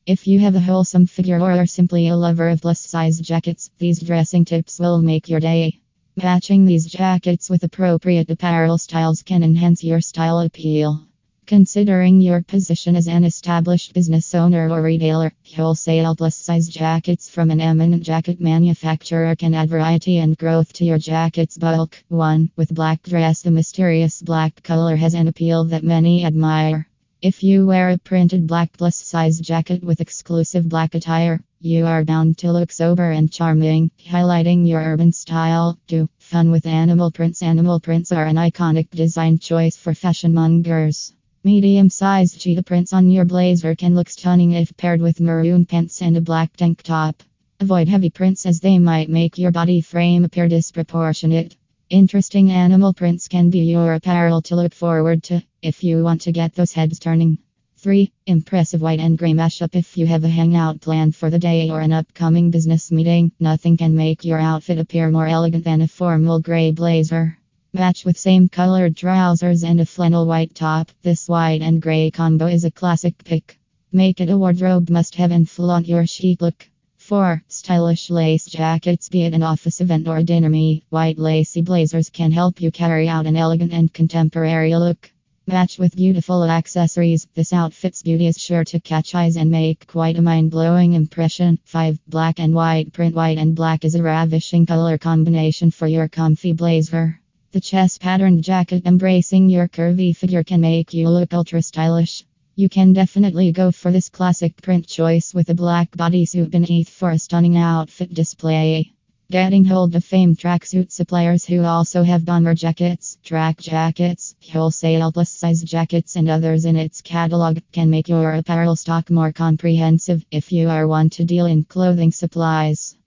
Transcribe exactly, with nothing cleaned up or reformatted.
If you have a wholesome figure or are simply a lover of plus size jackets, these dressing tips will make your day. Matching these jackets with appropriate apparel styles can enhance your style appeal. Considering your position as an established business owner or retailer, wholesale plus size jackets from an eminent jacket manufacturer can add variety and growth to your jacket's bulk. one. With black dress, the mysterious black color has an appeal that many admire. If you wear a printed black plus size jacket with exclusive black attire, you are bound to look sober and charming, highlighting your urban style. two. Fun with animal prints. Animal prints are an iconic design choice for fashion mongers. Medium-sized cheetah prints on your blazer can look stunning if paired with maroon pants and a black tank top. Avoid heavy prints as they might make your body frame appear disproportionate. Interesting animal prints can be your apparel to look forward to if you want to get those heads turning. three. Impressive white and gray mashup. If you have a hangout planned for the day or an upcoming business meeting, nothing can make your outfit appear more elegant than a formal gray blazer. Match with same colored trousers and a flannel white top. This white and gray combo is a classic pick. Make it a wardrobe must-have and flaunt your chic look. four. Stylish lace jackets. Be it an office event or a dinner meet, white lacy blazers can help you carry out an elegant and contemporary look. Match with beautiful accessories. This outfit's beauty is sure to catch eyes and make quite a mind-blowing impression. five. Black and white print. White and black is a ravishing color combination for your comfy blazer. The chest patterned jacket embracing your curvy figure can make you look ultra stylish. You can definitely go for this classic print choice with a black bodysuit beneath for a stunning outfit display. Getting hold of famed tracksuit suppliers who also have bomber jackets, track jackets, wholesale plus size jackets, and others in its catalog can make your apparel stock more comprehensive if you are one to deal in clothing supplies.